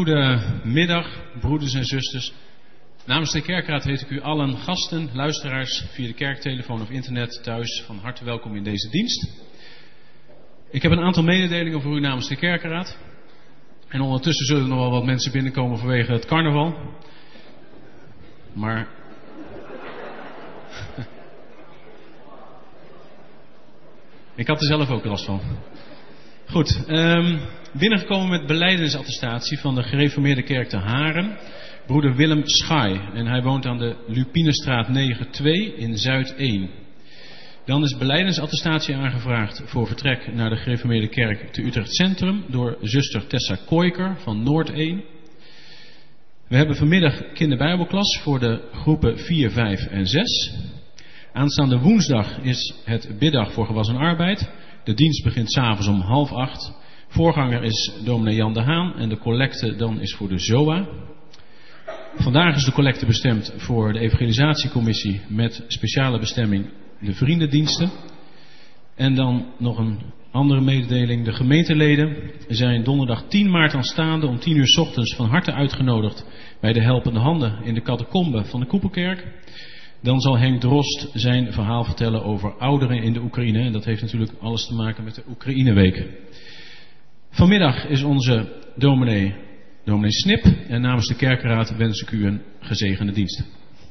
Goedemiddag, broeders en zusters. Namens de Kerkraad heet ik u allen gasten, luisteraars via de kerktelefoon of internet thuis van harte welkom in deze dienst. Ik heb een aantal mededelingen voor u namens de Kerkraad. En ondertussen zullen er nog wel wat mensen binnenkomen vanwege het carnaval. Maar ik had er zelf ook last van. Goed, binnengekomen met belijdensattestatie van de gereformeerde kerk te Haren, broeder Willem Schaai. En hij woont aan de Lupinestraat 9-2 in Zuid 1. Dan is belijdensattestatie aangevraagd voor vertrek naar de gereformeerde kerk te Utrecht Centrum door zuster Tessa Koiker van Noord 1. We hebben vanmiddag kinderbijbelklas voor de groepen 4, 5 en 6. Aanstaande woensdag is het biddag voor gewas en arbeid. De dienst begint 's avonds om 7:30. Voorganger is dominee Jan de Haan en de collecte dan is voor de ZOA. Vandaag is de collecte bestemd voor de evangelisatiecommissie met speciale bestemming de vriendendiensten. En dan nog een andere mededeling. De gemeenteleden zijn donderdag 10 maart aanstaande om 10 uur 's ochtends van harte uitgenodigd bij de Helpende Handen in de catacombe van de Koepelkerk. Dan zal Henk Drost zijn verhaal vertellen over ouderen in de Oekraïne. En dat heeft natuurlijk alles te maken met de Oekraïneweek. Vanmiddag is onze dominee Snip. En namens de Kerkraad wens ik u een gezegende dienst.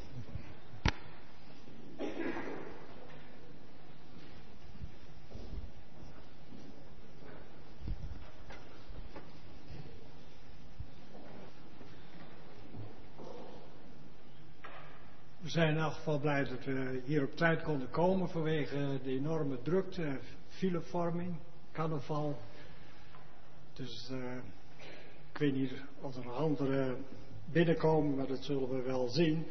We zijn in elk geval blij dat we hier op tijd konden komen vanwege de enorme drukte, filevorming, carnaval. Dus ik weet niet of er nog anderen binnenkomen, maar dat zullen we wel zien.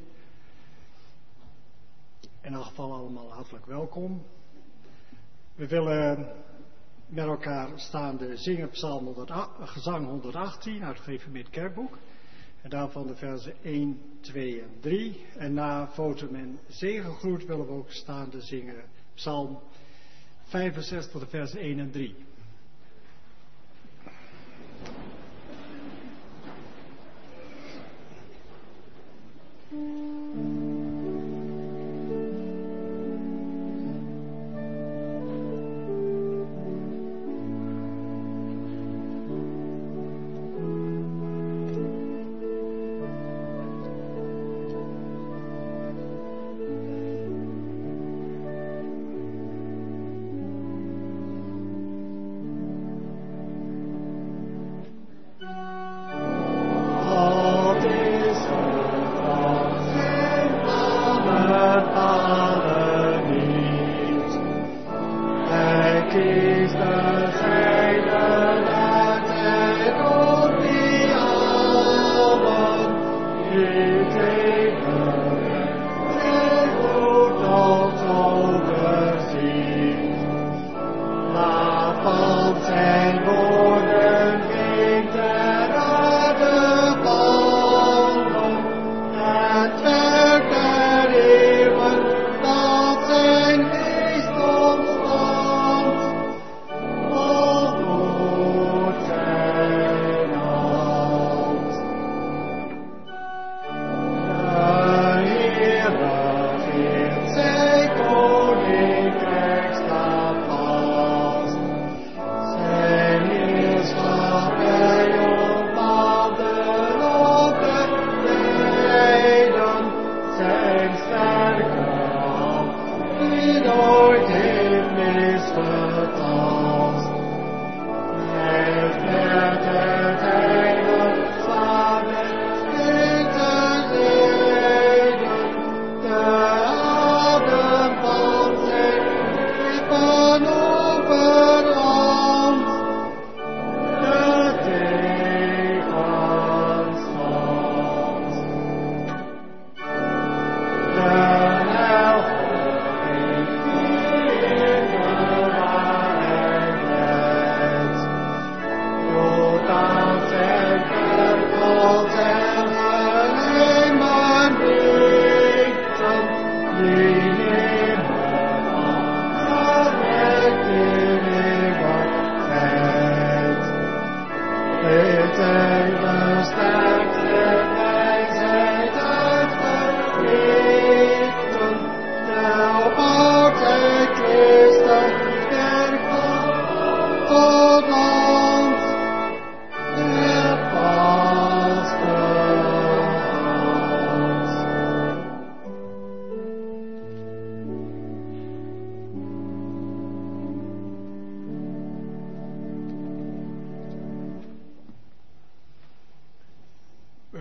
In elk geval allemaal hartelijk welkom. We willen met elkaar staande zingen psalm gezang 118 uit het Gereformeerd Kerkboek. En daarvan de versen 1, 2 en 3. En na fotum en zegengroet willen we ook staande zingen psalm 65 de versen 1 en 3. Is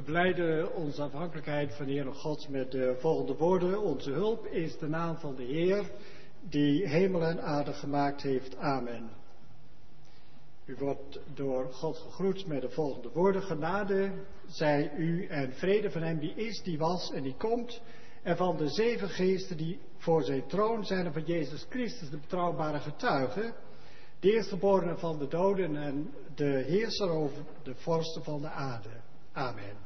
belijden onze afhankelijkheid van de Heer God met de volgende woorden. Onze hulp is de naam van de Heer, die hemel en aarde gemaakt heeft. Amen. U wordt door God gegroet met de volgende woorden. Genade zij u en vrede van hem die is, die was en die komt. En van de 7 geesten die voor zijn troon zijn en van Jezus Christus, de betrouwbare getuige. De eerstgeborene van de doden en de heerser over de vorsten van de aarde. Amen.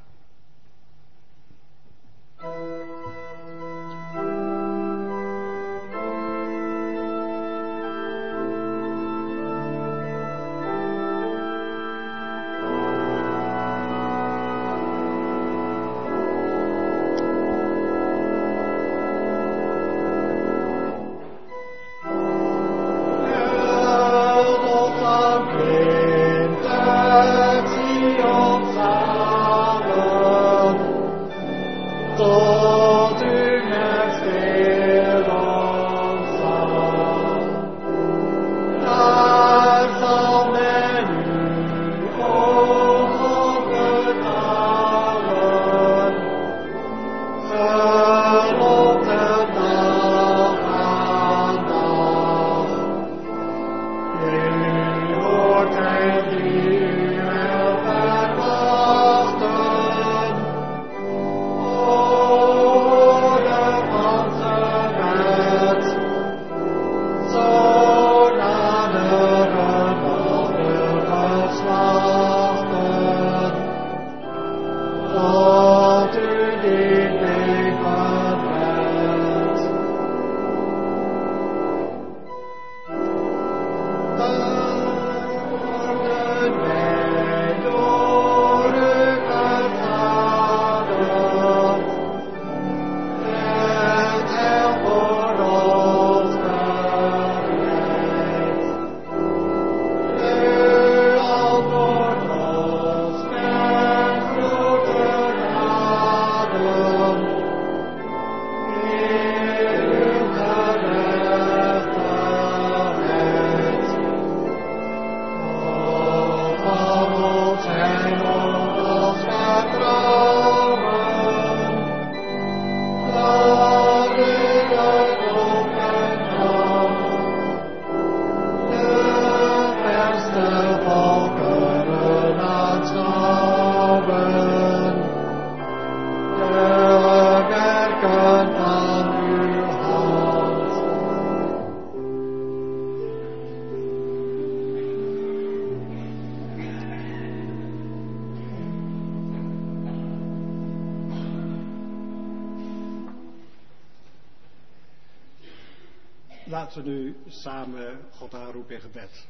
Laten we nu samen God aanroepen in gebed.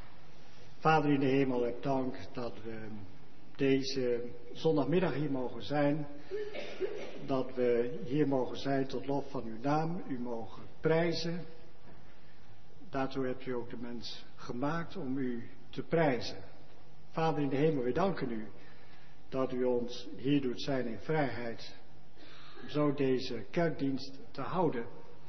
Vader in de hemel, heb dank dat we deze zondagmiddag hier mogen zijn. Dat we hier mogen zijn tot lof van uw naam, u mogen prijzen. Daartoe hebt u ook de mens gemaakt om u te prijzen. Vader in de hemel, we danken u dat u ons hier doet zijn in vrijheid. Om zo deze kerkdienst te houden.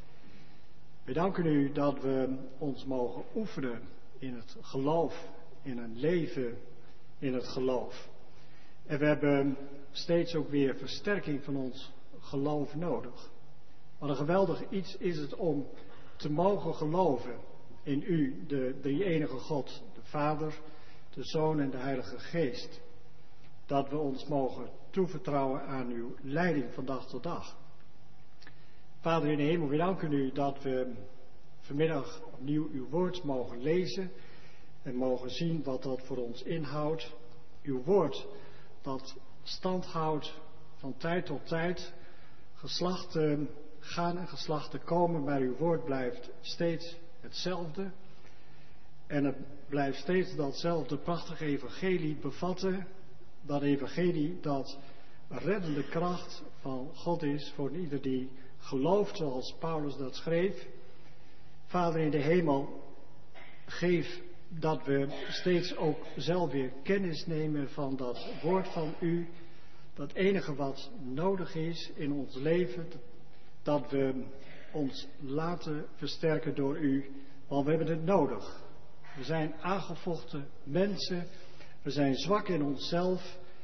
We danken u dat we ons mogen oefenen in het geloof, in een leven in het geloof. En we hebben steeds ook weer versterking van ons geloof nodig. Wat een geweldig iets is het om te mogen geloven in u, de drie-enige God, de Vader, de Zoon en de Heilige Geest. Dat we ons mogen toevertrouwen aan uw leiding van dag tot dag. Vader in de hemel, we danken u dat we vanmiddag opnieuw uw woord mogen lezen en mogen zien wat dat voor ons inhoudt. Uw woord dat stand houdt van tijd tot tijd. Geslachten gaan en geslachten komen, maar uw woord blijft steeds hetzelfde. En het blijft steeds datzelfde prachtige evangelie bevatten. Dat evangelie dat een reddende kracht van God is voor ieder die gelooft, zoals Paulus dat schreef. Vader in de hemel, geef dat we steeds ook zelf weer kennis nemen van dat woord van u. Dat enige wat nodig is in ons leven, dat we ons laten versterken door u, want we hebben het nodig. We zijn aangevochten mensen, we zijn zwak in onszelf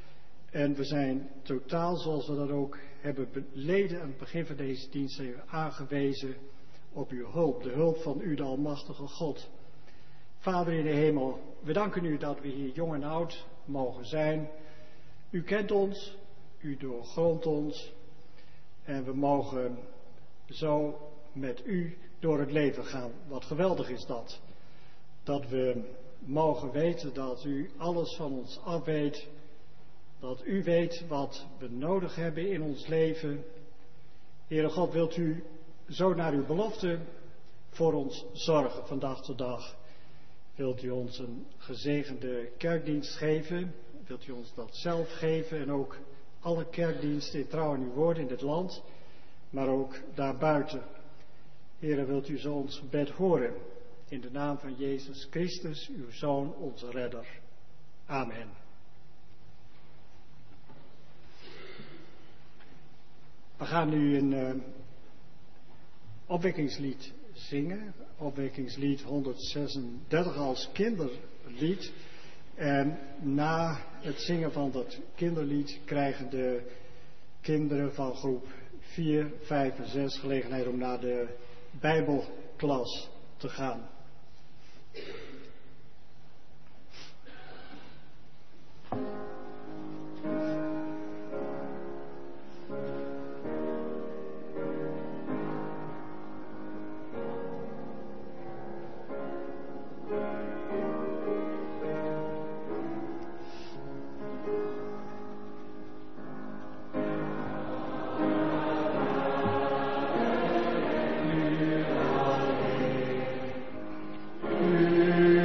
En we zijn totaal, zoals we dat ook hebben beleden aan het begin van deze dienst, aangewezen op uw hulp. De hulp van u, de Almachtige God. Vader in de hemel, we danken u dat we hier jong en oud mogen zijn. U kent ons, u doorgrondt ons. En we mogen zo met u door het leven gaan. Wat geweldig is dat. Dat we mogen weten dat u alles van ons afweet. Dat u weet wat we nodig hebben in ons leven. Heere God, wilt u zo naar uw belofte voor ons zorgen van dag tot dag. Wilt u ons een gezegende kerkdienst geven? Wilt u ons dat zelf geven? En ook alle kerkdiensten in trouw aan uw woord in dit land, maar ook daarbuiten. Heere, wilt u zo ons gebed horen? In de naam van Jezus Christus, uw Zoon, onze Redder. Amen. We gaan nu een opwekkingslied zingen. Opwekkingslied 136 als kinderlied. En na het zingen van dat kinderlied krijgen de kinderen van groep 4, 5 en 6 gelegenheid om naar de Bijbelklas te gaan. U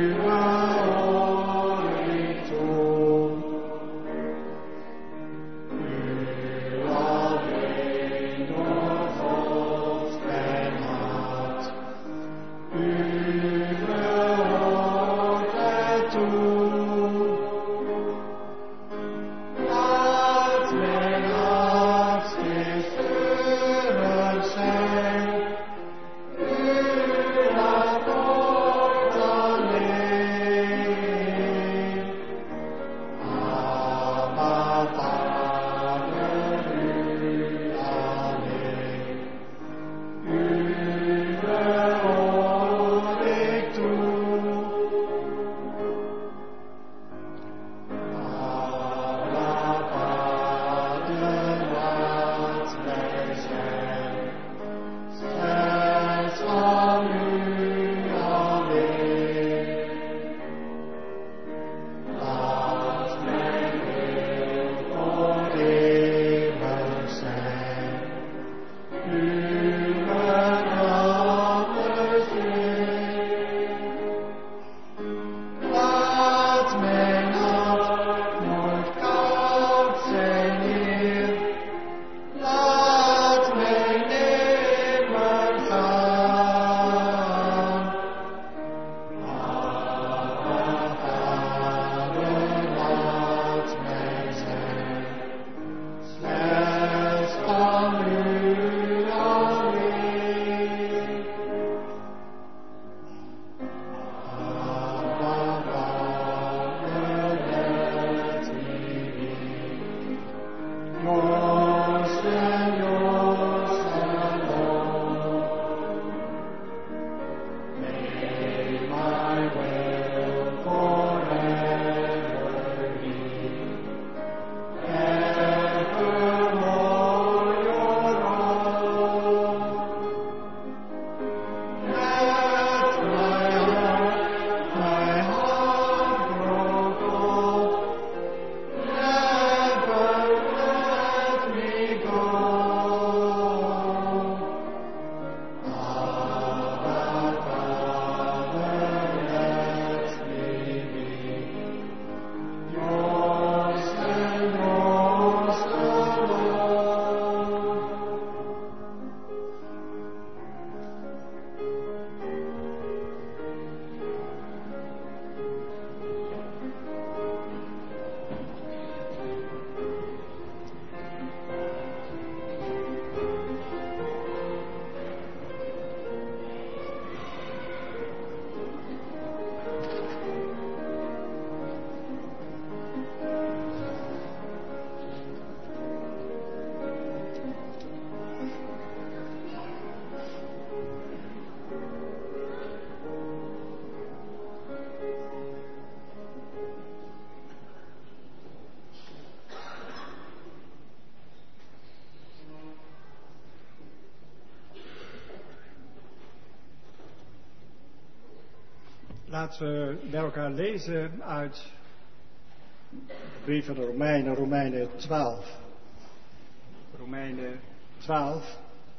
Laten we bij elkaar lezen uit de brief van de Romeinen, Romeinen 12. Romeinen 12.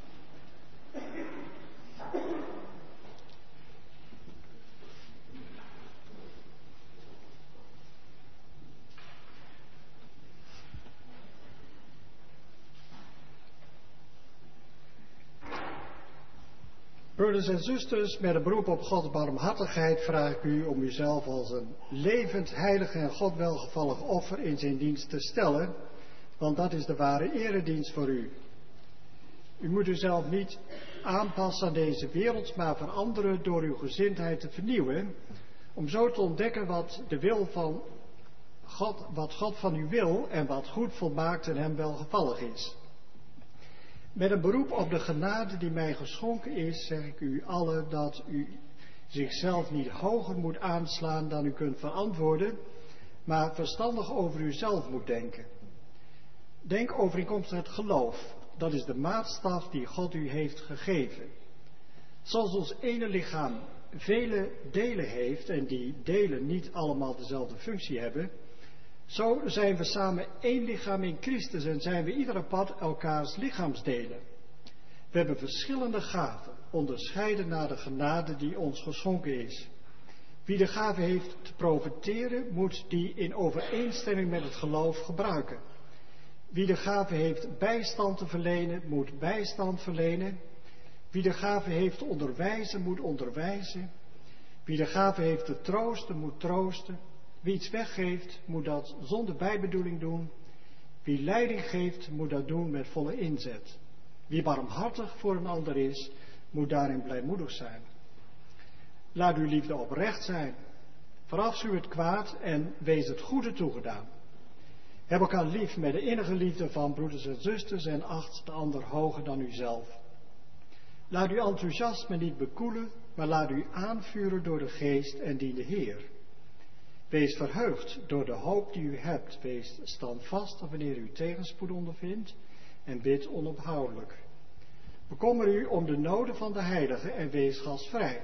Broeders en zusters, met een beroep op Gods barmhartigheid vraag ik u om uzelf als een levend, heilig en God welgevallig offer in zijn dienst te stellen, want dat is de ware eredienst voor u. U moet uzelf niet aanpassen aan deze wereld, maar veranderen door uw gezindheid te vernieuwen, om zo te ontdekken wat de wil van God, wat God van u wil en wat goed, volmaakt en hem welgevallig is. Met een beroep op de genade die mij geschonken is, zeg ik u allen dat u zichzelf niet hoger moet aanslaan dan u kunt verantwoorden, maar verstandig over uzelf moet denken. Denk overeenkomstig het geloof, dat is de maatstaf die God u heeft gegeven. Zoals ons ene lichaam vele delen heeft en die delen niet allemaal dezelfde functie hebben, zo zijn we samen één lichaam in Christus en zijn we ieder apart elkaars lichaamsdelen. We hebben verschillende gaven, onderscheiden naar de genade die ons geschonken is. Wie de gave heeft te profiteren, moet die in overeenstemming met het geloof gebruiken. Wie de gave heeft bijstand te verlenen, moet bijstand verlenen. Wie de gave heeft te onderwijzen, moet onderwijzen. Wie de gave heeft te troosten, moet troosten. Wie iets weggeeft, moet dat zonder bijbedoeling doen. Wie leiding geeft, moet dat doen met volle inzet. Wie barmhartig voor een ander is, moet daarin blijmoedig zijn. Laat uw liefde oprecht zijn. Verafschuw het kwaad en wees het goede toegedaan. Heb elkaar lief met de innige liefde van broeders en zusters en acht de ander hoger dan uzelf. Laat uw enthousiasme niet bekoelen, maar laat u aanvuren door de geest en dien de Heer. Wees verheugd door de hoop die u hebt. Wees standvastig wanneer u tegenspoed ondervindt en bid onophoudelijk. Bekommer u om de noden van de heiligen en wees gastvrij.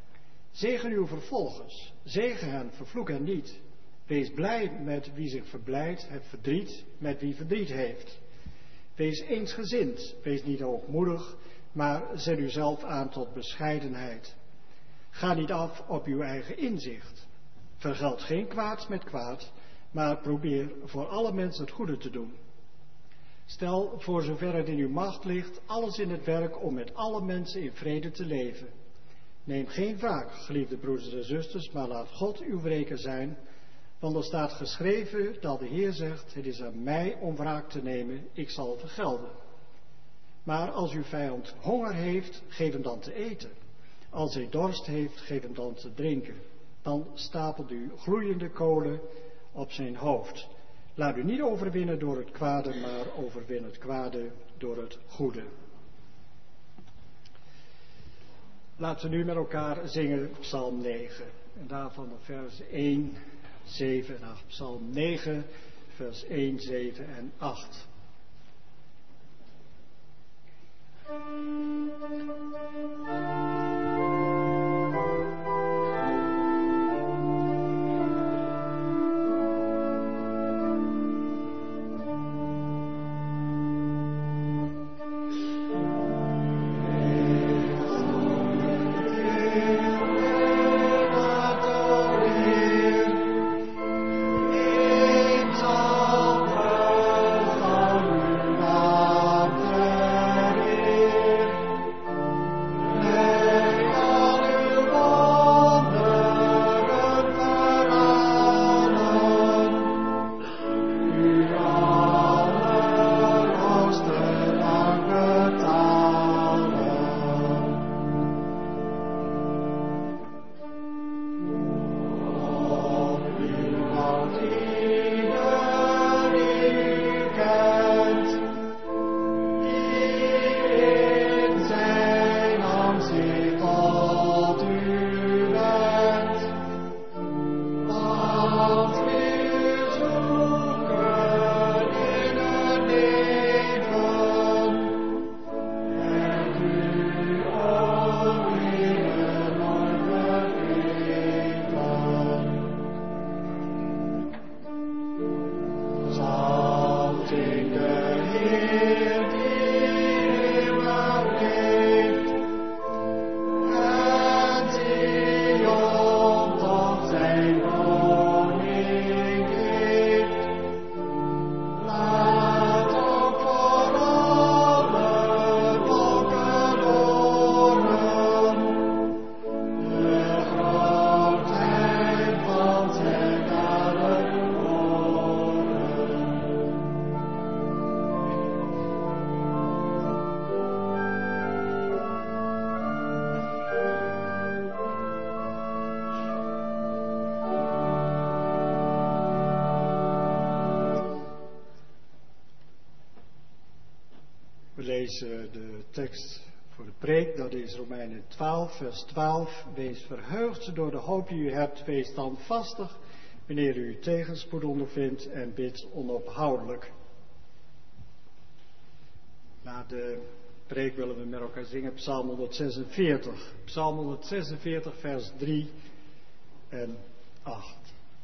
Zegen uw vervolgers. Zegen hen, vervloek hen niet. Wees blij met wie zich verblijdt, heb verdriet met wie verdriet heeft. Wees eensgezind, wees niet hoogmoedig, maar zet uzelf aan tot bescheidenheid. Ga niet af op uw eigen inzicht. Vergeld geen kwaad met kwaad, maar probeer voor alle mensen het goede te doen. Stel, voor zover het in uw macht ligt, alles in het werk om met alle mensen in vrede te leven. Neem geen wraak, geliefde broeders en zusters, maar laat God uw wreker zijn, want er staat geschreven dat de Heer zegt, het is aan mij om wraak te nemen, ik zal vergelden. Maar als uw vijand honger heeft, geef hem dan te eten. Als hij dorst heeft, geef hem dan te drinken. Dan stapelt u gloeiende kolen op zijn hoofd. Laat u niet overwinnen door het kwade, maar overwin het kwade door het goede. Laten we nu met elkaar zingen Psalm 9. En daarvan de vers 1, 7 en 8. Psalm 9, vers 1, 7 en 8. lezen de tekst voor de preek, dat is Romeinen 12, vers 12. Wees verheugd door de hoop die u hebt, wees standvastig wanneer u tegenspoed ondervindt en bid onophoudelijk. Na de preek willen we met elkaar zingen Psalm 146. Psalm 146, vers 3 en 8.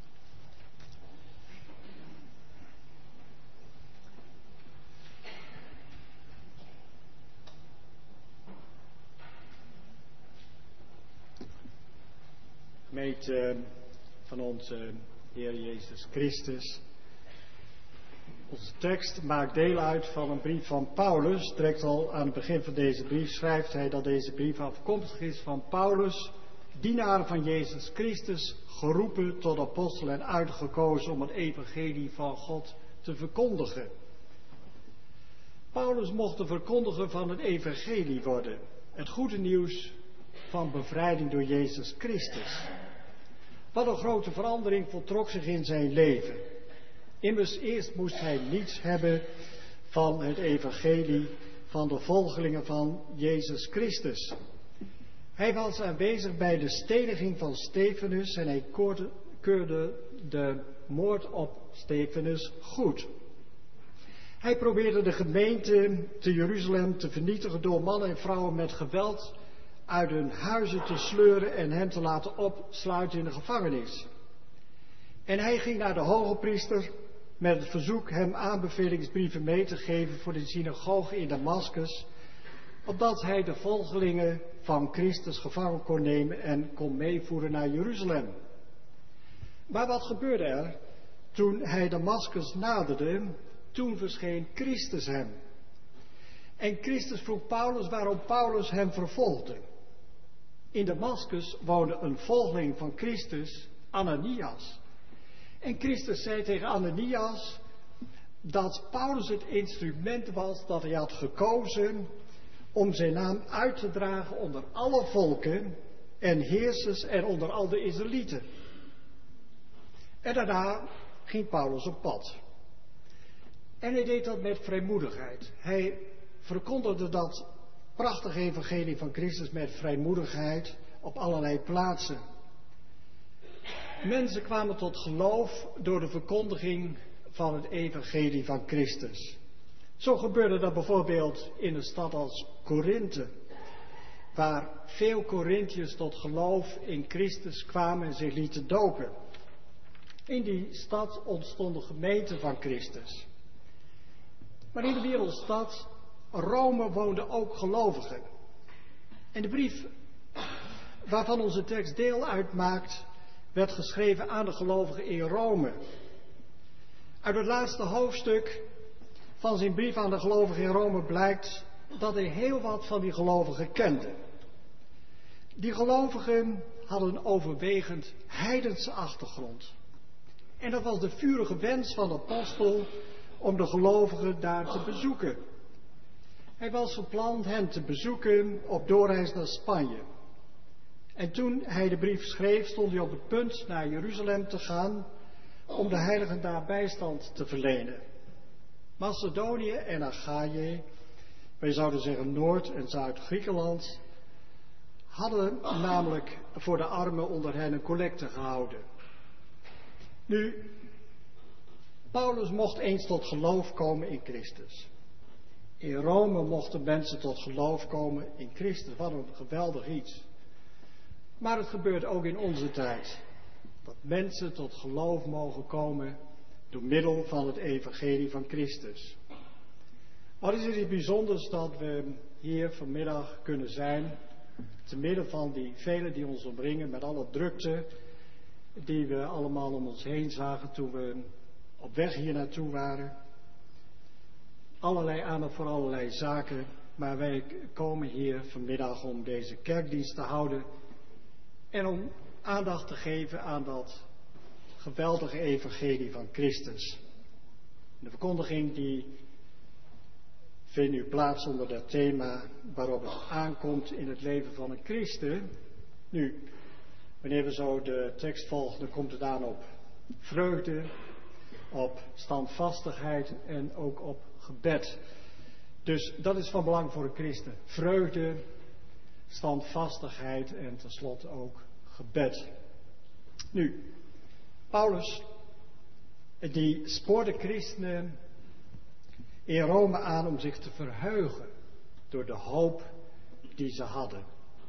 Gemeente van onze Heer Jezus Christus. Onze tekst maakt deel uit van een brief van Paulus. Direct al aan het begin van deze brief schrijft hij dat deze brief afkomstig is van Paulus, dienaar van Jezus Christus, geroepen tot apostel en uitgekozen om het evangelie van God te verkondigen. Paulus mocht de verkondiger van het evangelie worden. Het goede nieuws van bevrijding door Jezus Christus. Wat een grote verandering voltrok zich in zijn leven. Immers eerst moest hij niets hebben van het evangelie van de volgelingen van Jezus Christus. Hij was aanwezig bij de steniging van Stefanus en hij keurde de moord op Stefanus goed. Hij probeerde de gemeente te Jeruzalem te vernietigen door mannen en vrouwen met geweld uit hun huizen te sleuren en hen te laten opsluiten in de gevangenis. En hij ging naar de hoge priester met het verzoek hem aanbevelingsbrieven mee te geven voor de synagoge in Damascus, opdat hij de volgelingen van Christus gevangen kon nemen en kon meevoeren naar Jeruzalem. Maar wat gebeurde er? Toen hij Damascus naderde, toen verscheen Christus hem. En Christus vroeg Paulus waarom Paulus hem vervolgde. In Damascus woonde een volgeling van Christus, Ananias. En Christus zei tegen Ananias dat Paulus het instrument was dat hij had gekozen om zijn naam uit te dragen onder alle volken en heersers en onder al de Israëlieten. En daarna ging Paulus op pad. En hij deed dat met vrijmoedigheid. Hij verkondigde dat prachtige evangelie van Christus met vrijmoedigheid op allerlei plaatsen. Mensen kwamen tot geloof door de verkondiging van het evangelie van Christus. Zo gebeurde dat bijvoorbeeld in een stad als Korinthe, waar veel Korinthiërs tot geloof in Christus kwamen en zich lieten dopen. In die stad ontstond de gemeente van Christus. Maar in de wereldstad Rome woonden ook gelovigen. En de brief waarvan onze tekst deel uitmaakt, werd geschreven aan de gelovigen in Rome. Uit het laatste hoofdstuk van zijn brief aan de gelovigen in Rome blijkt dat hij heel wat van die gelovigen kende. Die gelovigen hadden een overwegend heidense achtergrond. En dat was de vurige wens van de apostel om de gelovigen daar te bezoeken. Hij was van plan hen te bezoeken op doorreis naar Spanje. En toen hij de brief schreef, stond hij op het punt naar Jeruzalem te gaan om de heiligen daar bijstand te verlenen. Macedonië en Achaïe, wij zouden zeggen Noord- en Zuid-Griekenland, hadden namelijk voor de armen onder hen een collecte gehouden. Nu, Paulus mocht eens tot geloof komen in Christus. In Rome mochten mensen tot geloof komen in Christus. Wat een geweldig iets. Maar het gebeurt ook in onze tijd. Dat mensen tot geloof mogen komen door middel van het evangelie van Christus. Wat is het bijzonders dat we hier vanmiddag kunnen zijn, te midden van die velen die ons omringen, met alle drukte die we allemaal om ons heen zagen toen we op weg hier naartoe waren. Allerlei aandacht voor allerlei zaken, maar wij komen hier vanmiddag om deze kerkdienst te houden en om aandacht te geven aan dat geweldige evangelie van Christus. De verkondiging die vindt nu plaats onder dat thema waarop het aankomt in het leven van een christen. Nu, wanneer we zo de tekst volgen, dan komt het aan op vreugde, op standvastigheid en ook op gebed. Dus dat is van belang voor een christen. Vreugde, standvastigheid en tenslotte ook gebed. Nu, Paulus, die spoorde christenen in Rome aan om zich te verheugen door de hoop die ze hadden.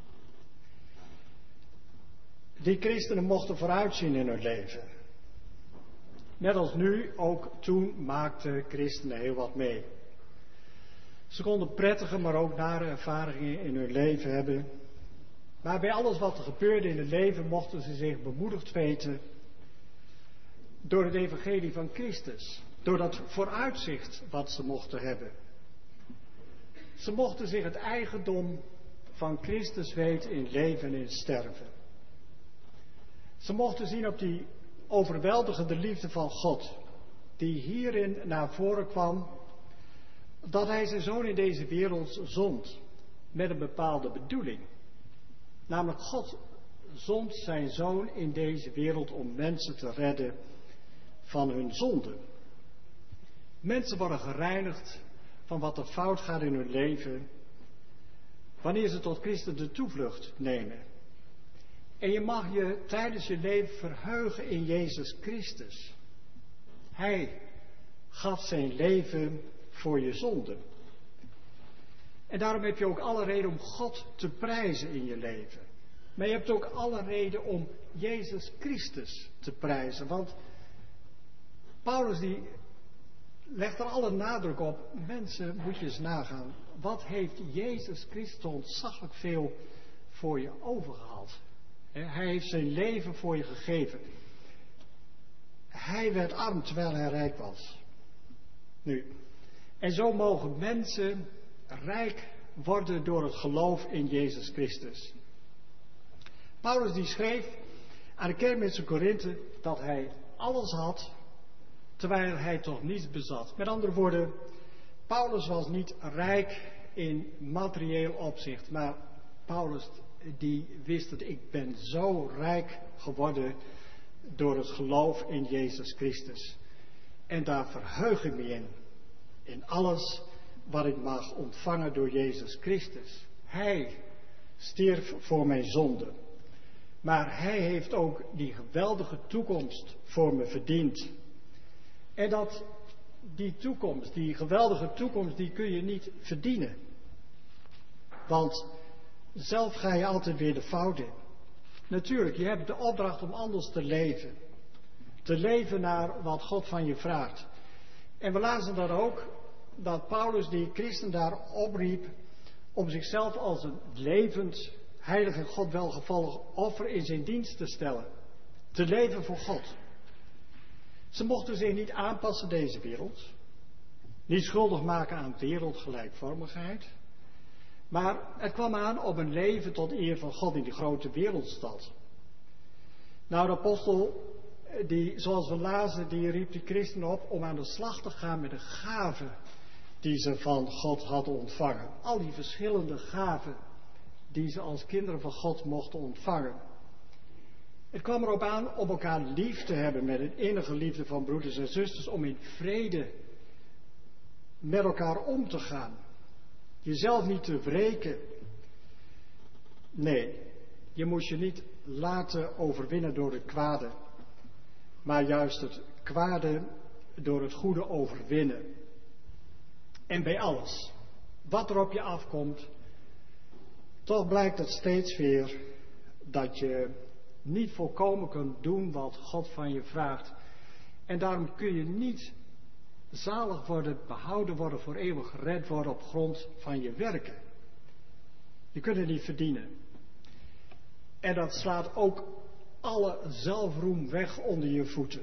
Die christenen mochten vooruitzien in hun leven. Net als nu, ook toen maakten christenen heel wat mee. Ze konden prettige, maar ook nare ervaringen in hun leven hebben. Maar bij alles wat er gebeurde in het leven mochten ze zich bemoedigd weten door het evangelie van Christus. Door dat vooruitzicht wat ze mochten hebben. Ze mochten zich het eigendom van Christus weten in leven en in sterven. Ze mochten zien op die overweldigende liefde van God, die hierin naar voren kwam, dat hij zijn zoon in deze wereld zond, met een bepaalde bedoeling. Namelijk, God zond zijn zoon in deze wereld om mensen te redden van hun zonde. Mensen worden gereinigd van wat er fout gaat in hun leven, wanneer ze tot Christus de toevlucht nemen. En je mag je tijdens je leven verheugen in Jezus Christus. Hij gaf zijn leven voor je zonde. En daarom heb je ook alle reden om God te prijzen in je leven. Maar je hebt ook alle reden om Jezus Christus te prijzen. Want Paulus die legt er alle nadruk op. Mensen, moet je eens nagaan. Wat heeft Jezus Christus ontzaglijk veel voor je overgehaald? Hij heeft zijn leven voor je gegeven. Hij werd arm terwijl hij rijk was. Nu, en zo mogen mensen rijk worden door het geloof in Jezus Christus. Paulus die schreef aan de kerkmensen Korinthe dat hij alles had, terwijl hij toch niets bezat. Met andere woorden, Paulus was niet rijk in materieel opzicht, maar Paulus die wist dat ik ben zo rijk geworden door het geloof in Jezus Christus. En daar verheug ik me in. In alles wat ik mag ontvangen door Jezus Christus. Hij stierf voor mijn zonde. Maar hij heeft ook die geweldige toekomst voor me verdiend. En die toekomst, die geweldige toekomst, die kun je niet verdienen. Want zelf ga je altijd weer de fout in. Natuurlijk, je hebt de opdracht om anders te leven. Te leven naar wat God van je vraagt. En we lazen dat ook, dat Paulus die christen daar opriep om zichzelf als een levend, heilig en God welgevallig offer in zijn dienst te stellen. Te leven voor God. Ze mochten zich niet aanpassen deze wereld. Niet schuldig maken aan wereldgelijkvormigheid. Maar het kwam aan op een leven tot eer van God in die grote wereldstad. Nou, de apostel, zoals we lazen, die riep de christenen op om aan de slag te gaan met de gaven die ze van God hadden ontvangen. Al die verschillende gaven die ze als kinderen van God mochten ontvangen. Het kwam erop aan om elkaar lief te hebben met een innige liefde van broeders en zusters, om in vrede met elkaar om te gaan. Jezelf niet te wreken. Nee, je moest je niet laten overwinnen door het kwade, maar juist het kwade door het goede overwinnen. En bij alles, wat er op je afkomt, toch blijkt het steeds weer dat je niet volkomen kunt doen wat God van je vraagt. En daarom kun je niet zalig worden, behouden worden, voor eeuwig gered worden op grond van je werken. Je kunt het niet verdienen. En dat slaat ook alle zelfroem weg onder je voeten.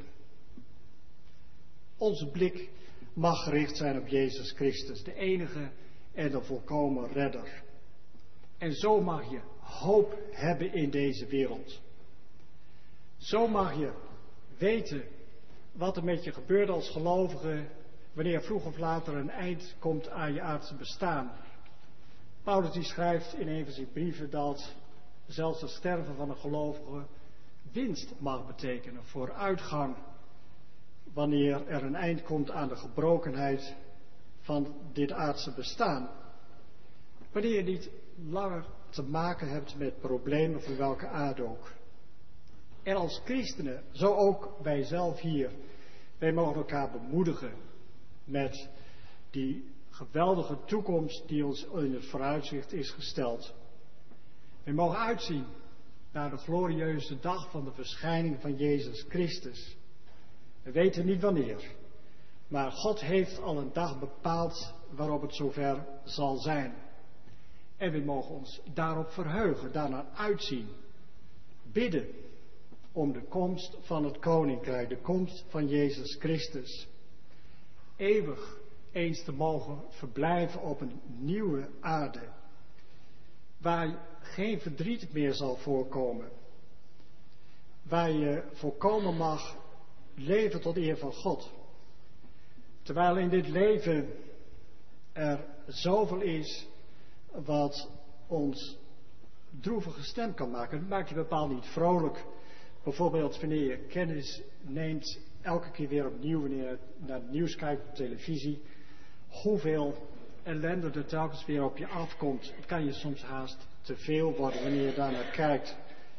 Onze blik mag gericht zijn op Jezus Christus, de enige en de volkomen redder. En zo mag je hoop hebben in deze wereld. Zo mag je weten wat er met je gebeurt als gelovige, wanneer vroeg of later een eind komt aan je aardse bestaan. Paulus die schrijft in een van zijn brieven dat zelfs het sterven van een gelovige winst mag betekenen, vooruitgang, wanneer er een eind komt aan de gebrokenheid van dit aardse bestaan. Wanneer je niet langer te maken hebt met problemen van welke aard ook. En als christenen, zo ook wij zelf hier, wij mogen elkaar bemoedigen met die geweldige toekomst die ons in het vooruitzicht is gesteld. We mogen uitzien naar de glorieuze dag van de verschijning van Jezus Christus. We weten niet wanneer, maar God heeft al een dag bepaald waarop het zover zal zijn. En we mogen ons daarop verheugen, daarnaar uitzien, bidden om de komst van het Koninkrijk, de komst van Jezus Christus. Eeuwig eens te mogen verblijven op een nieuwe aarde, waar geen verdriet meer zal voorkomen, waar je volkomen mag leven tot eer van God. Terwijl in dit leven er zoveel is wat ons droevig gestemd kan maken. Dat maakt je bepaald niet vrolijk. Bijvoorbeeld wanneer je kennis neemt, elke keer weer opnieuw, wanneer je naar het nieuws kijkt op televisie, hoeveel ellende er telkens weer op je afkomt. Het kan je soms haast te veel worden wanneer je daar naar kijkt.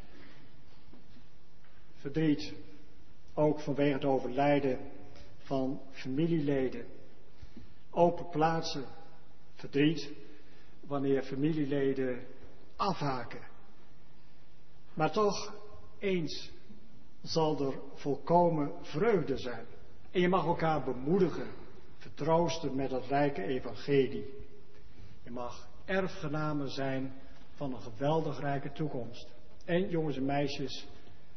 Verdriet, ook vanwege het overlijden van familieleden. Open plaatsen, verdriet, wanneer familieleden afhaken. Maar toch, eens zal er volkomen vreugde zijn. En je mag elkaar bemoedigen, vertroosten met het rijke evangelie. Je mag erfgenamen zijn van een geweldig rijke toekomst. En jongens en meisjes,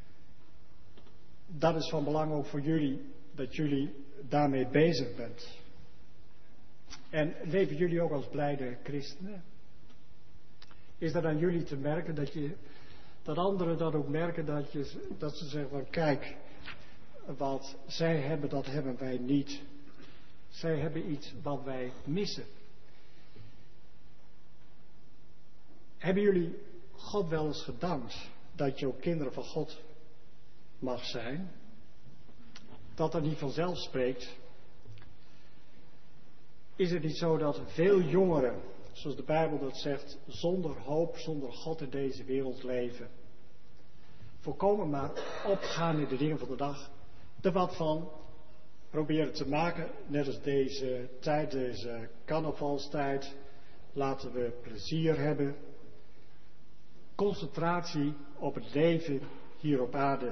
dat is van belang ook voor jullie, dat jullie daarmee bezig bent. En leven jullie ook als blijde christenen? Is dat aan jullie te merken dat anderen dat ook merken, dat ze zeggen van kijk, wat zij hebben, dat hebben wij niet. Zij hebben iets wat wij missen. Hebben jullie God wel eens gedankt dat je ook kinderen van God mag zijn? Dat dat niet vanzelf spreekt. Is het niet zo dat veel jongeren, zoals de Bijbel dat zegt, zonder hoop, zonder God in deze wereld leven? Volkomen maar opgaan in de dingen van de dag. Er wat van proberen te maken, net als deze tijd, deze carnavalstijd. Laten we plezier hebben. Concentratie op het leven hier op aarde.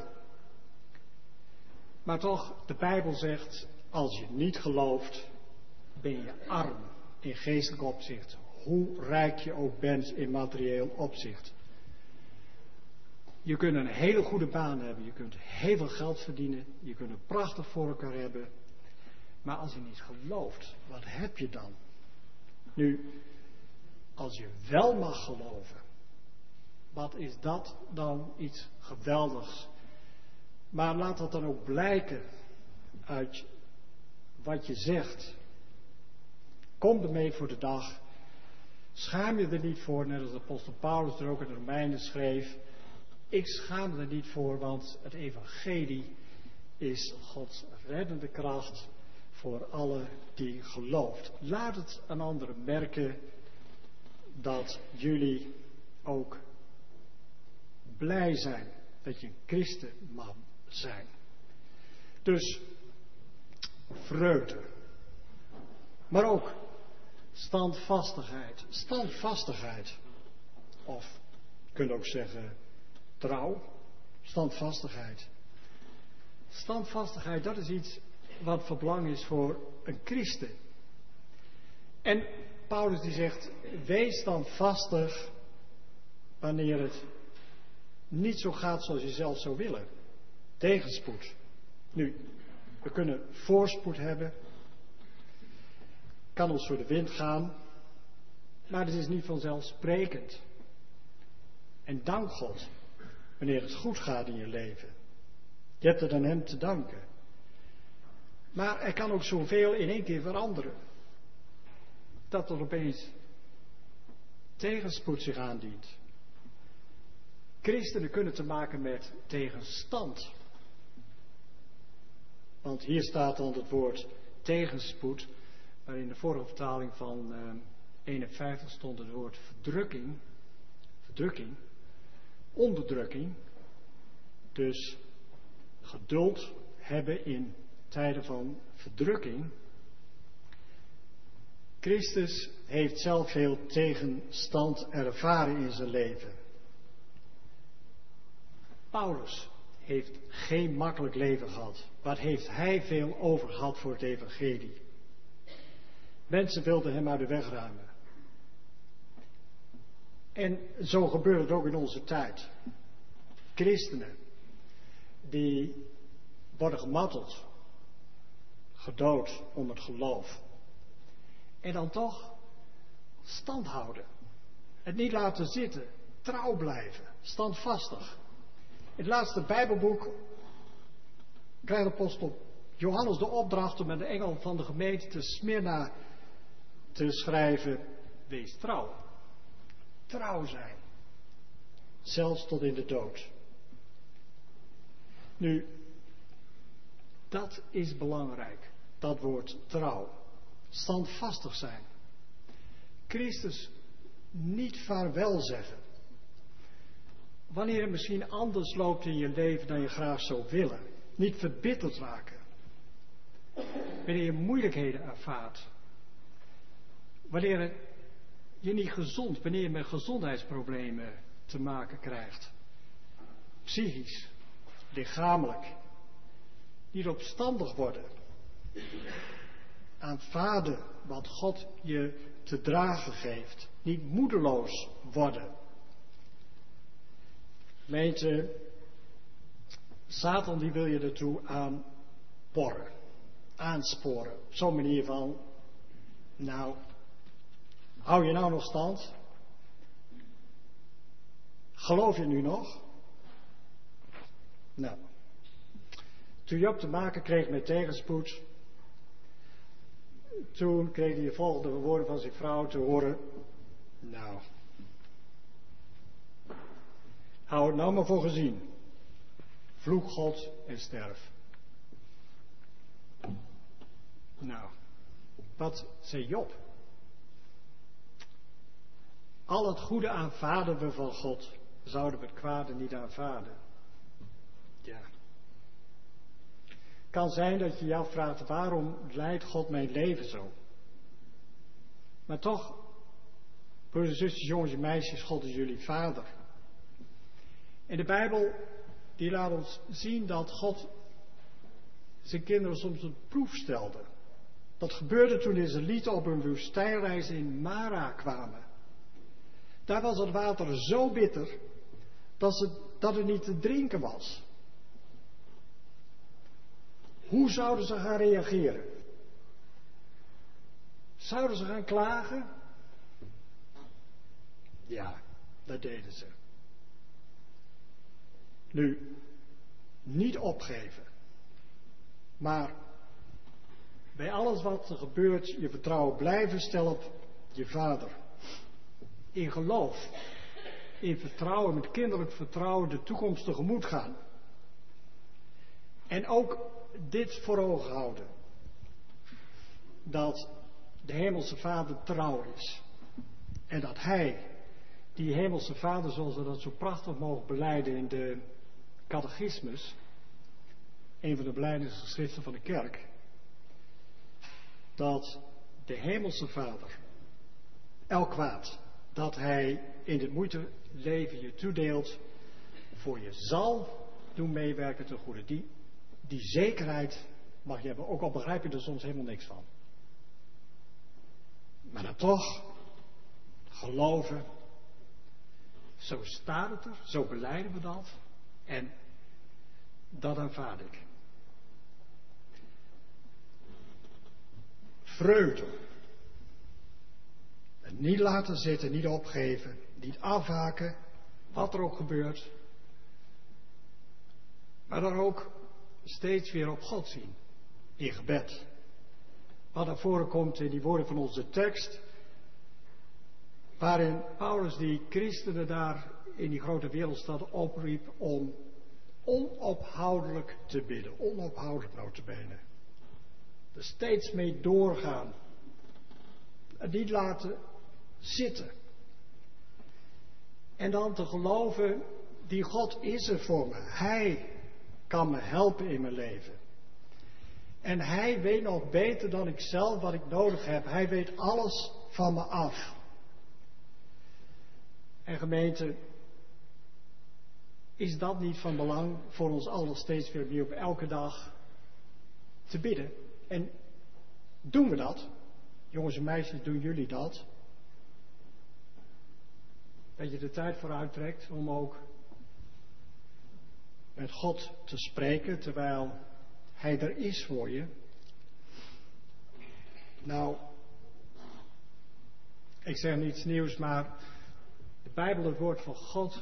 Maar toch, de Bijbel zegt, als je niet gelooft, ben je arm in geestelijk opzicht. Hoe rijk je ook bent in materieel opzicht. Je kunt een hele goede baan hebben. Je kunt heel veel geld verdienen. Je kunt het prachtig voor elkaar hebben. Maar als je niet gelooft, wat heb je dan? Nu, als je wel mag geloven, wat is dat dan iets geweldigs? Maar laat dat dan ook blijken uit wat je zegt. Kom ermee voor de dag. Schaam je er niet voor, net als de apostel Paulus er ook in de Romeinen schreef. Ik schaam me er niet voor, want het evangelie is Gods reddende kracht voor alle die gelooft. Laat het aan anderen merken dat jullie ook blij zijn dat je een christen mag zijn. Dus vreugde. Maar ook standvastigheid. Standvastigheid. Of je kunt ook zeggen trouw. Standvastigheid. Standvastigheid, dat is iets wat van belang is voor een christen. En Paulus die zegt, wees standvastig wanneer het niet zo gaat zoals je zelf zou willen. Tegenspoed. Nu, we kunnen voorspoed hebben. Kan ons voor de wind gaan. Maar het is niet vanzelfsprekend. En dank God wanneer het goed gaat in je leven. Je hebt het aan hem te danken. Maar er kan ook zoveel in één keer veranderen. Dat er opeens tegenspoed zich aandient. Christenen kunnen te maken met tegenstand. Want hier staat dan het woord tegenspoed. Maar in de vorige vertaling van 51 stond het woord verdrukking, onderdrukking. Dus geduld hebben in tijden van verdrukking. Christus heeft zelf veel tegenstand ervaren in zijn leven. Paulus heeft geen makkelijk leven gehad. Wat heeft hij veel over gehad voor het evangelie? Mensen wilden hem uit de weg ruimen. En zo gebeurt het ook in onze tijd. Christenen die worden gemarteld, gedood om het geloof. En dan toch stand houden. Het niet laten zitten, trouw blijven, standvastig. In het laatste Bijbelboek krijgt apostel Johannes de opdracht om met de engel van de gemeente te Smyrna te schrijven: wees trouw. Trouw zijn. Zelfs tot in de dood. Nu, dat is belangrijk. Dat woord trouw. Standvastig zijn. Christus niet vaarwel zeggen. Wanneer het misschien anders loopt in je leven dan je graag zou willen. Niet verbitterd raken. Wanneer je moeilijkheden ervaart. Wanneer je niet gezond, wanneer je met gezondheidsproblemen te maken krijgt. Psychisch, lichamelijk. Niet opstandig worden. Aanvaarden wat God je te dragen geeft. Niet moedeloos worden. Gemeente, Satan die wil je ertoe aanporren. Aansporen. Op zo'n manier van, nou, hou je nou nog stand? Geloof je nu nog? Nou, toen Job te maken kreeg met tegenspoed, toen kreeg hij de volgende woorden van zijn vrouw te horen. Nou, hou het nou maar voor gezien. Vloek God en sterf. Nou, wat zei Job? Al het goede aanvaarden we van God, zouden we het kwade niet aanvaarden. Ja. Kan zijn dat je je afvraagt, waarom leidt God mijn leven zo? Maar toch, broeders en zusters, jongens en meisjes, God is jullie vader. En de Bijbel, die laat ons zien dat God zijn kinderen soms op proef stelde. Dat gebeurde toen de Israëlieten op een woestijnreis in Mara kwamen. Daar was het water zo bitter dat het niet te drinken was. Hoe zouden ze gaan reageren? Zouden ze gaan klagen? Ja, dat deden ze. Nu, niet opgeven. Maar bij alles wat er gebeurt, je vertrouwen blijven stellen op je vader. In geloof, in vertrouwen, met kinderlijk vertrouwen de toekomst tegemoet gaan. En ook dit voor ogen houden. Dat de hemelse vader trouw is. En dat hij, die hemelse vader, zoals we dat zo prachtig mogen belijden in de catechismus, een van de belijdenisgeschriften van de kerk, dat de hemelse vader elk kwaad dat hij in het moeite leven je toedeelt, voor je zal doen meewerken ten goede. Die zekerheid mag je hebben, ook al begrijp je er soms helemaal niks van. Maar dan toch geloven, zo staat het er, zo belijden we dat en dat aanvaard ik. Vreugde. En niet laten zitten, niet opgeven, niet afhaken, wat er ook gebeurt. Maar dan ook steeds weer op God zien, in gebed. Wat naar voren komt in die woorden van onze tekst, waarin Paulus die christenen daar in die grote wereldstad opriep om onophoudelijk te bidden. Onophoudelijk nota bene. Er steeds mee doorgaan. niet laten zitten. En dan te geloven, die God is er voor me. Hij kan me helpen in mijn leven. En hij weet nog beter dan ik zelf wat ik nodig heb. Hij weet alles van me af. En gemeente, is dat niet van belang voor ons allen steeds weer opnieuw op elke dag te bidden? En doen we dat? Jongens en meisjes, doen jullie dat? Dat je de tijd voor uittrekt om ook met God te spreken terwijl Hij er is voor je. Nou, ik zeg niets nieuws, maar de Bijbel, het woord van God.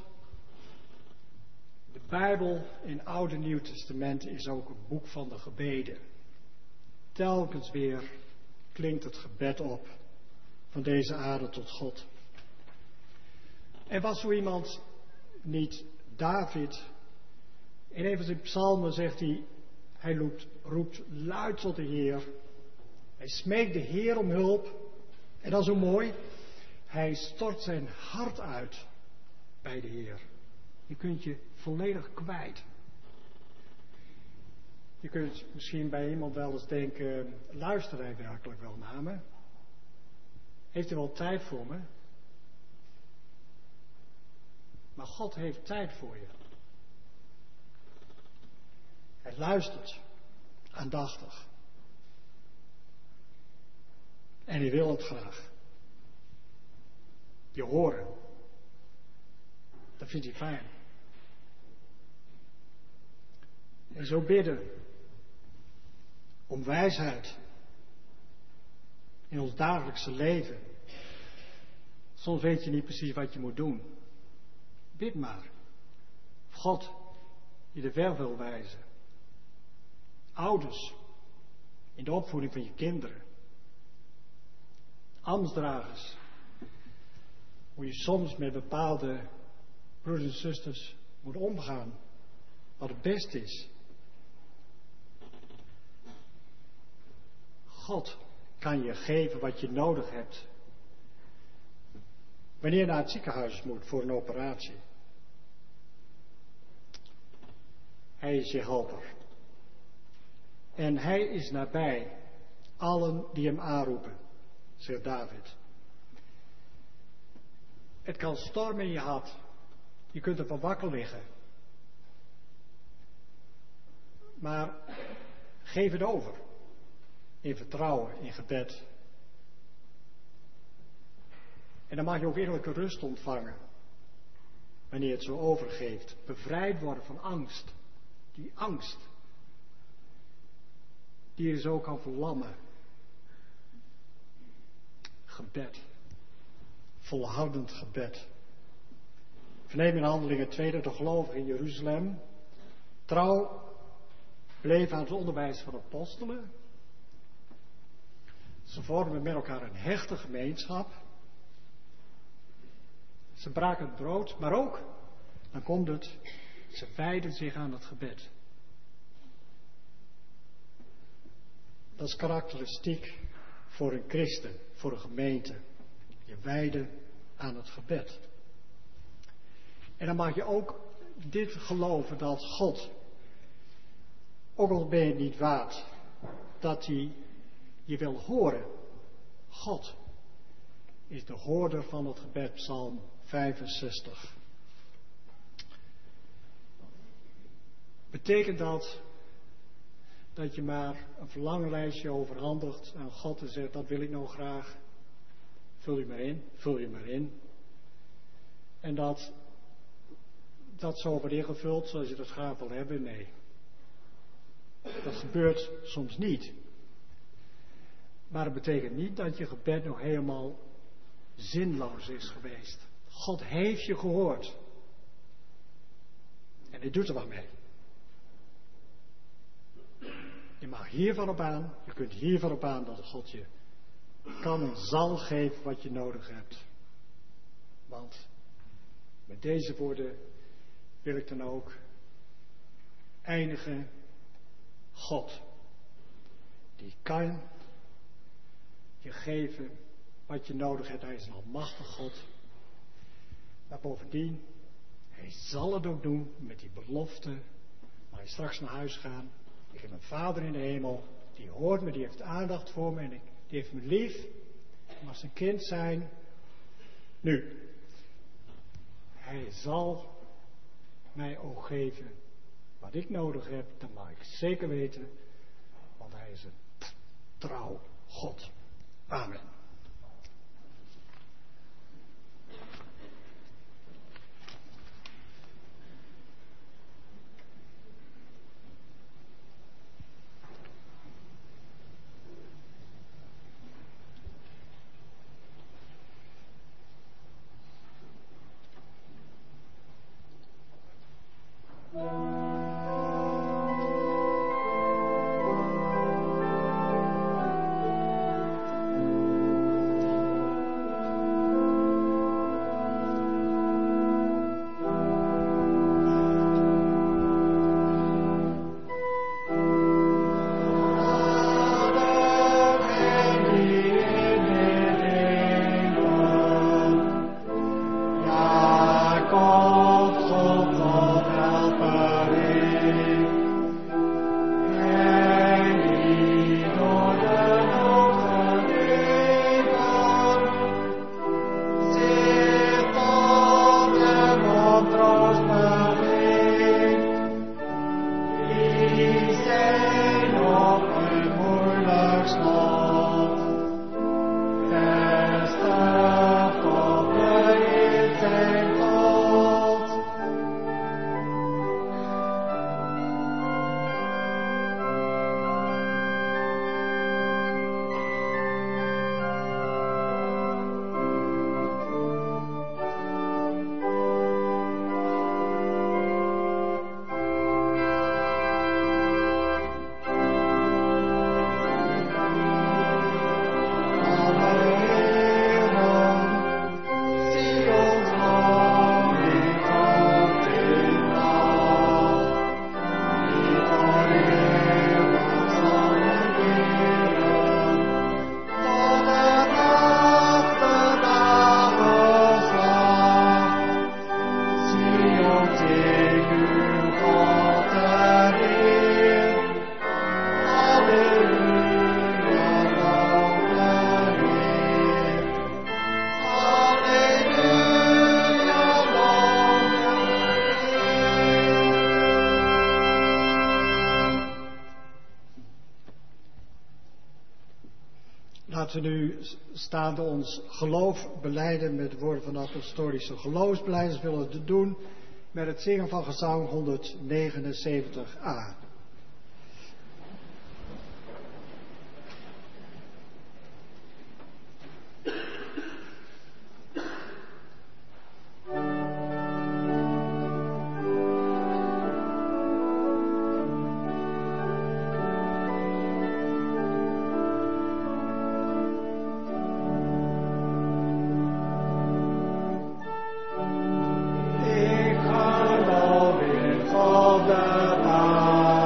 De Bijbel in Oude en Nieuw Testament is ook een boek van de gebeden. Telkens weer klinkt het gebed op van deze aarde tot God. En was zo iemand niet David? In een van zijn psalmen zegt hij roept luid tot de Heer. Hij smeekt de Heer om hulp. En dan zo mooi, hij stort zijn hart uit bij de Heer. Je kunt je volledig kwijt. Je kunt misschien bij iemand wel eens denken, luistert hij werkelijk wel naar me? Heeft hij wel tijd voor me? Maar God heeft tijd voor je. Hij luistert aandachtig. En hij wil het graag. Je horen. Dat vindt hij fijn. En zo bidden. Om wijsheid. In ons dagelijkse leven. Soms weet je niet precies wat je moet doen. Bid maar. Of God je de weg wil wijzen. Ouders. In de opvoeding van je kinderen. Ambtsdragers. Hoe je soms met bepaalde broeders en zusters moet omgaan. Wat het beste is. God kan je geven wat je nodig hebt. Wanneer je naar het ziekenhuis moet voor een operatie. Hij is je helper. En hij is nabij allen die hem aanroepen, zegt David. Het kan stormen in je hart. Je kunt ervan wakker liggen. Maar geef het over. In vertrouwen, in gebed. En dan mag je ook innerlijke rust ontvangen. Wanneer je het zo overgeeft. Bevrijd worden van angst. Die angst. Die je zo kan verlammen. Gebed. Volhardend gebed. Verneem in Handelingen 2 de gelovigen in Jeruzalem. Trouw bleef aan het onderwijs van de apostelen. Ze vormden met elkaar een hechte gemeenschap. Ze braken het brood, maar ook, dan komt het, ze wijden zich aan het gebed. Dat is karakteristiek voor een christen, voor een gemeente. Je wijden aan het gebed. En dan mag je ook dit geloven dat God, ook al ben je het niet waard, dat hij je wil horen. God is de hoorder van het gebed, Psalm 65. Betekent dat je maar een verlanglijstje overhandigt aan God en zegt, dat wil ik nou graag. Vul je maar in. En dat zo wordt ingevuld zoals je dat graag wil hebben? Nee. Dat gebeurt soms niet. Maar het betekent niet dat je gebed nog helemaal zinloos is geweest. God heeft je gehoord. En hij doet er wat mee. Je mag hiervan op aan, je kunt hiervan op aan dat God je kan en zal geven wat je nodig hebt. Want met deze woorden wil ik dan ook eindigen. God, die kan je geven wat je nodig hebt. Hij is een almachtig God. Maar bovendien, hij zal het ook doen met die belofte. Als je straks naar huis gaat. Ik heb een Vader in de hemel. Die hoort me, die heeft aandacht voor me. En die heeft me lief. Ik mag zijn kind zijn. Nu, hij zal mij ook geven wat ik nodig heb. Dat mag ik zeker weten. Want hij is een trouw God. Amen. Laten we nu staande ons geloof belijden met de woorden van de apostolische geloofsbelijdenis. We willen het doen met het zingen van gezang 179a. Ik geloof in God de Vader.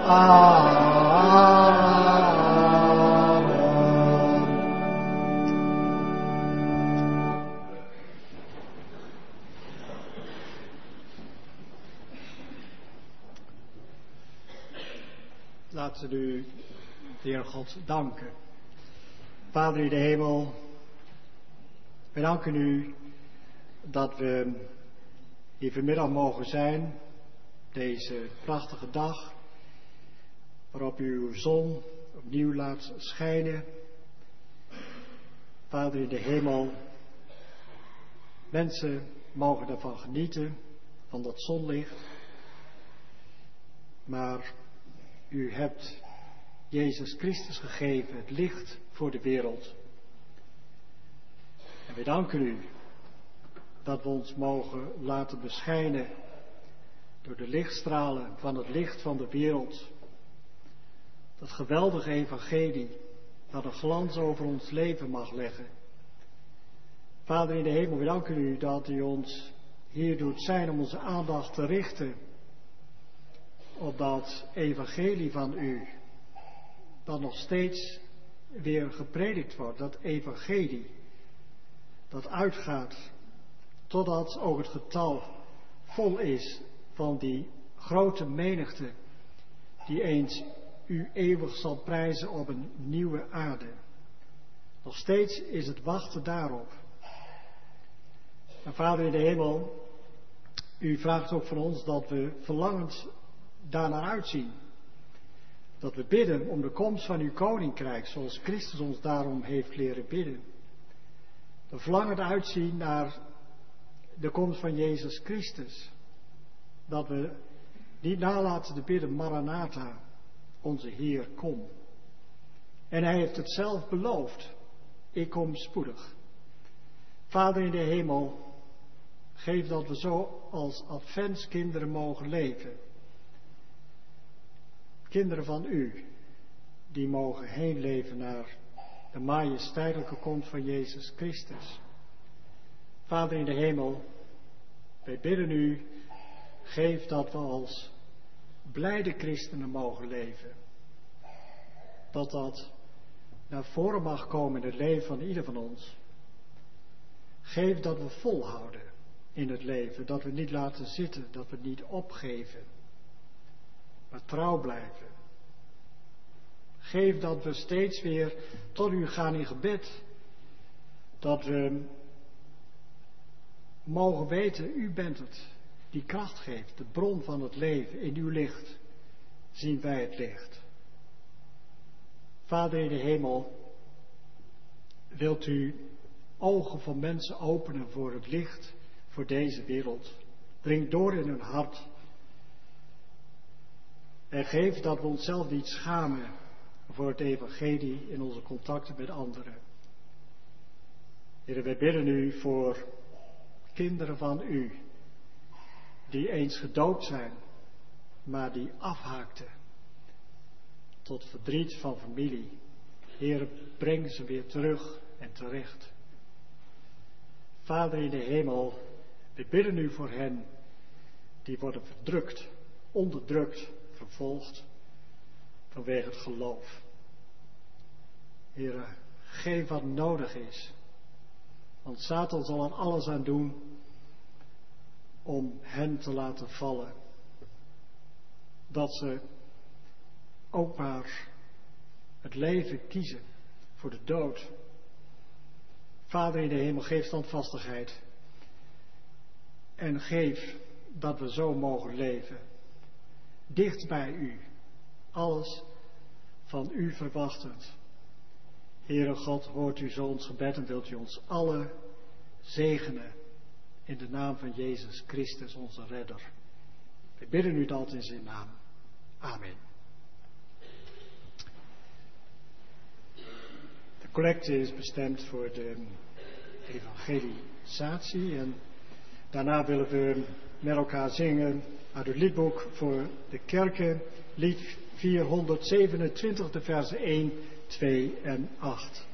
Laten we u, de Heer God, danken. Vader in de hemel, we danken u dat we hier vanmiddag mogen zijn, deze prachtige dag, waarop u uw zon opnieuw laat schijnen. Vader in de hemel, mensen mogen daarvan genieten, van dat zonlicht, maar u hebt Jezus Christus gegeven, het licht voor de wereld. En we danken u dat we ons mogen laten beschijnen door de lichtstralen van het licht van de wereld. Dat geweldige evangelie dat een glans over ons leven mag leggen. Vader in de hemel, we danken u dat u ons hier doet zijn om onze aandacht te richten op dat evangelie van u, dat nog steeds weer gepredikt wordt, dat evangelie dat uitgaat totdat ook het getal vol is van die grote menigte die eens u eeuwig zal prijzen op een nieuwe aarde. Nog steeds is het wachten daarop. En Vader in de hemel, u vraagt ook van ons dat we verlangend daarnaar uitzien. Dat we bidden om de komst van uw koninkrijk, zoals Christus ons daarom heeft leren bidden. We verlangend uitzien naar de komst van Jezus Christus. Dat we niet nalaten te bidden, Maranatha, onze Heer, kom. En hij heeft het zelf beloofd, ik kom spoedig. Vader in de hemel, geef dat we zo als adventskinderen mogen leven. Kinderen van u, die mogen heen leven naar de majesteitelijke komst van Jezus Christus. Vader in de hemel, wij bidden u, geef dat we als blijde christenen mogen leven. Dat naar voren mag komen in het leven van ieder van ons. Geef dat we volhouden in het leven, dat we niet laten zitten, dat we niet opgeven, maar trouw blijven. Geef dat we steeds weer tot u gaan in gebed. Dat we mogen weten, u bent het die kracht geeft, de bron van het leven. In uw licht zien wij het licht. Vader in de hemel, wilt u ogen van mensen openen voor het licht, voor deze wereld. Dring door in hun hart. En geef dat we onszelf niet schamen voor het evangelie in onze contacten met anderen. Heer, wij bidden u voor kinderen van u, die eens gedoopt zijn, maar die afhaakten tot verdriet van familie. Heer, breng ze weer terug en terecht. Vader in de hemel, we bidden u voor hen die worden verdrukt, onderdrukt, vervolgd vanwege het geloof. Heer, geef wat nodig is. Want Satan zal er alles aan doen om hen te laten vallen. Dat ze ook maar het leven kiezen voor de dood. Vader in de hemel, geef standvastigheid. En geef dat we zo mogen leven. Dicht bij u. Alles van u verwachtend. Heere God, hoort u zo ons gebed en wilt u ons allen zegenen. In de naam van Jezus Christus, onze redder. We bidden u dat in zijn naam. Amen. De collecte is bestemd voor de evangelisatie. En daarna willen we met elkaar zingen uit het liedboek voor de kerken. Lied 427, de versen 1, 2 en 8.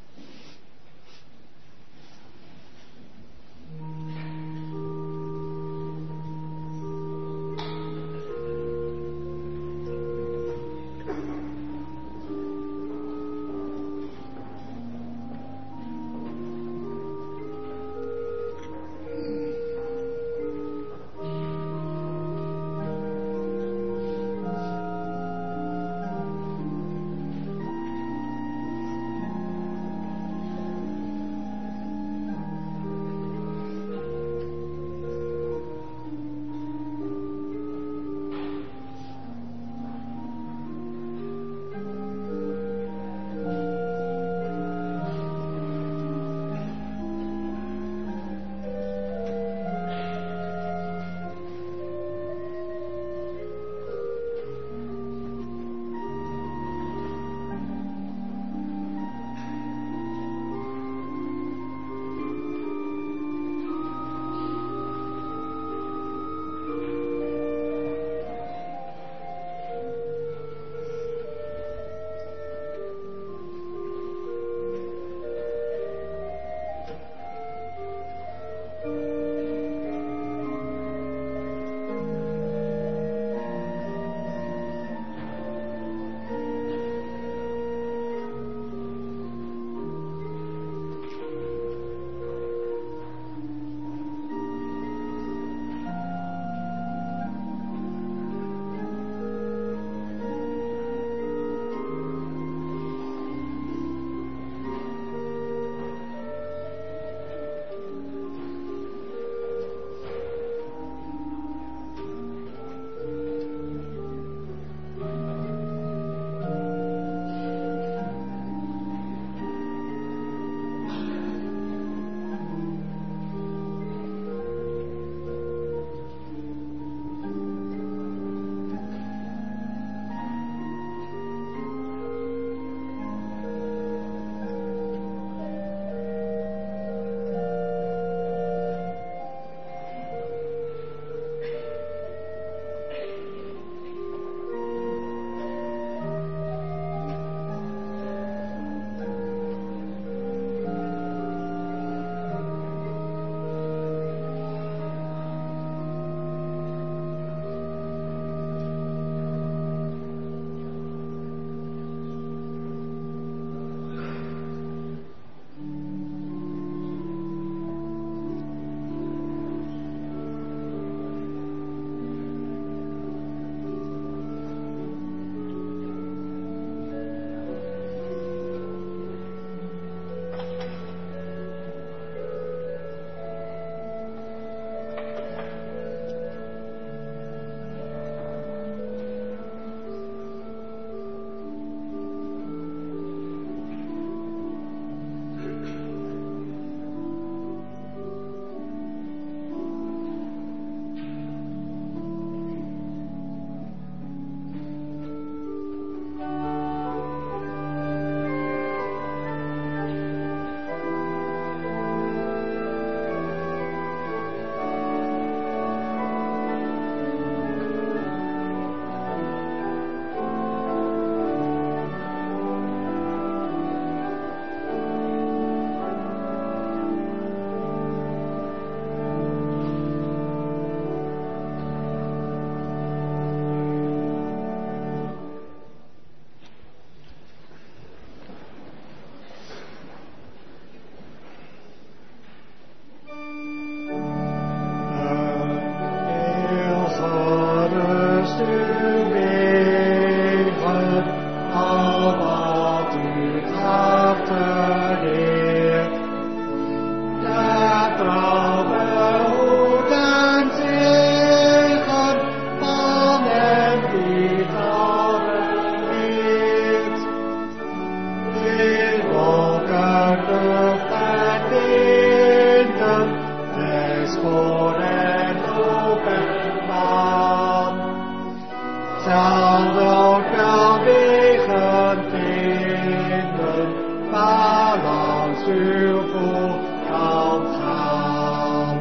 zuurvol kan gaan.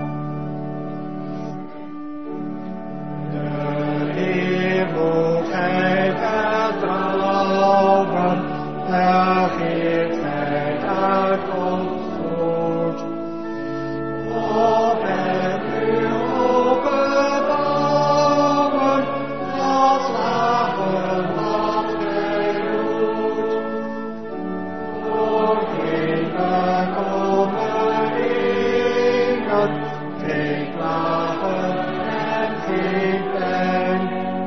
De Heer moet gij vertrouwen, begeert gij uitkomst goed. Op het uur openbouwen, dat slagen wat gij doet. Voor geen bekommeringen, geen klagen en geen pijn.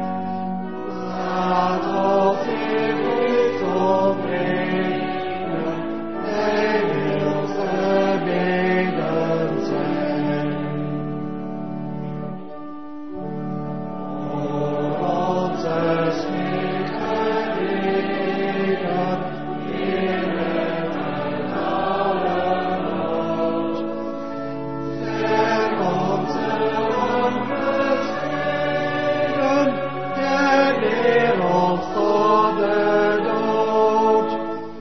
Laat ons in niet ontbreken, hij wil gebeden zijn. Hoor onze smeekgebeden, Heere, ten allerhoogst. Ver onze ongestreden, en leer ons tot de dood.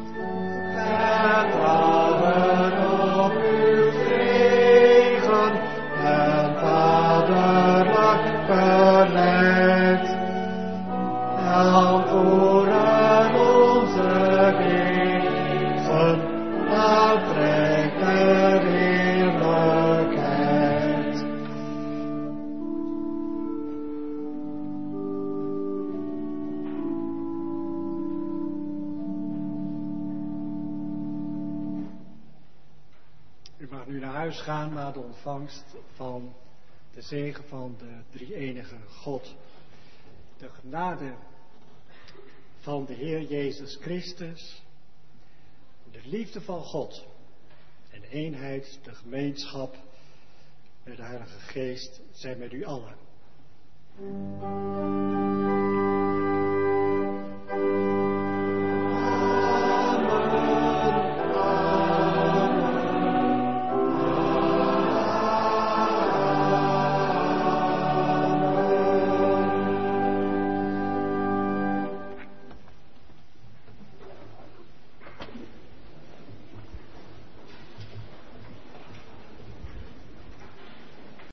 Vertrouwen op uw zegen en vaderlijk beleid. Antwoorden onze wegen, dan trekt de heerlijkheid. U mag nu naar huis gaan na de ontvangst van de zegen van de drie-enige God. De genade van de Heer Jezus Christus, de liefde van God en de eenheid, de gemeenschap met de Heilige Geest zijn met u allen.